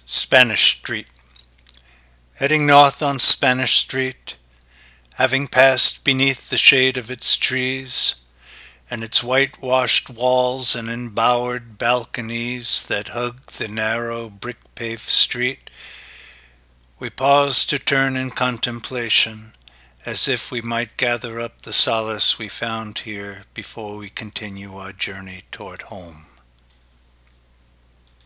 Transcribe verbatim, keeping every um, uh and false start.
Spanish Street. Heading north on Spanish Street, having passed beneath the shade of its trees, and its whitewashed walls and embowered balconies that hug the narrow brick-paved street, we pause to turn in contemplation, as if we might gather up the solace we found here before we continue our journey toward home.